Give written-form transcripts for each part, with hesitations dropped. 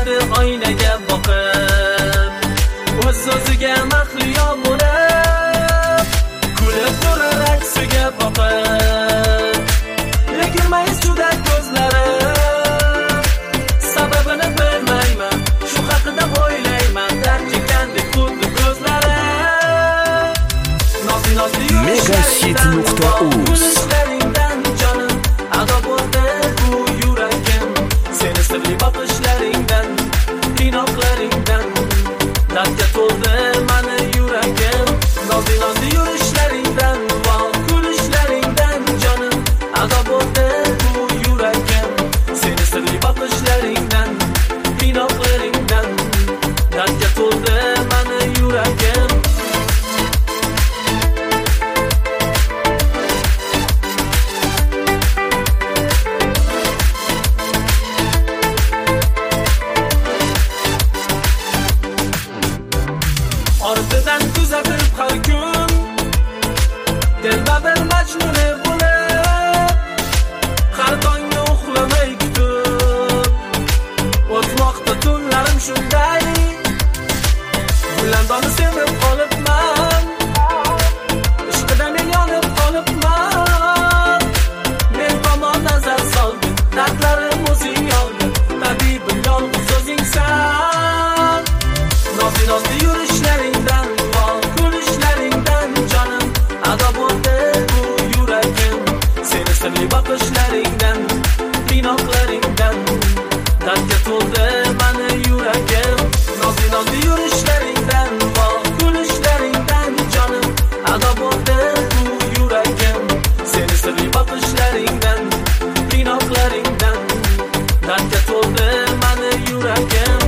so'zlari oynaga boqib, o'z so'ziga mahliyo bo'lib, kulib turar aksiga boqib. Egilmaysiz juda ko'zlari, sababini bilmayman, shu haqida o'ylayman, dard chekandek xuddi ko'zlari. Nozi Megahit.uz ado bo'ldi bu yuragim, seni sirli boqishlaringdan, qiynoqlaringdan dardga to'ldi mani yuragim. Nozi yurishlaringdan va kulishlaringdan jonim, ado bo'ldi bu yuragim, seni sirli boqishlaringdan, qiynoqlaringdan dardga to'ldi mani yuragim. Ortidan kuzatib har kun Dilbabir majnuni bo'lib, har tongni uxlamay kutib, o'tmoqda tunlarim shunday, gulandonni sevib qolibman, ishqida men yonib qolibman. Men tomon nazar solgin, dardlarim o'zing olgin, tabibim yolg'iz o'zingsan. Nozi yurishlaringdan va kulishlaringdan jonim, ado bo'ldi bu yuragim, seni sirli boqishlaringdan, qiynoqlaringdan dardga to'ldi mani yuragim. Nozi yurishlaringdan va kulishlaringdan jonim, ado bo'ldi bu yuragim, seni sirli boqishlaringdan, qiynoqlaringdan dardga to'ldi mani yuragim.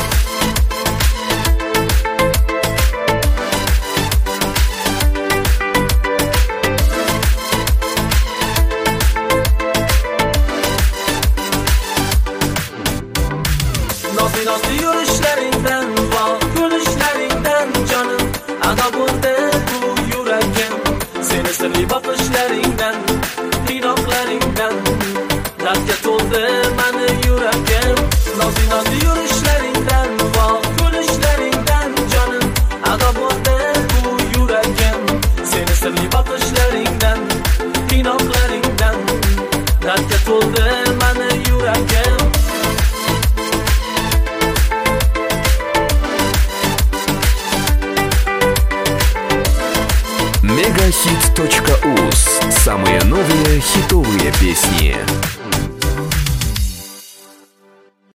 Nozi yurishlaringdan va kulishlaringdan jonim, ado bo'ldi bu yuragim, seni sirli boqishlaringdan, qiynoqlaringdan dardga to'ldi mani yuragim. Nozi yurishlaringdan va kulishlaringdan jonim, ado bo'ldi bu yuragim, seni sirli boqishlaringdan, qiynoqlaringdan dardga to'ldi mani yuragim. Megahit.uz. Самые новые хитовые песни.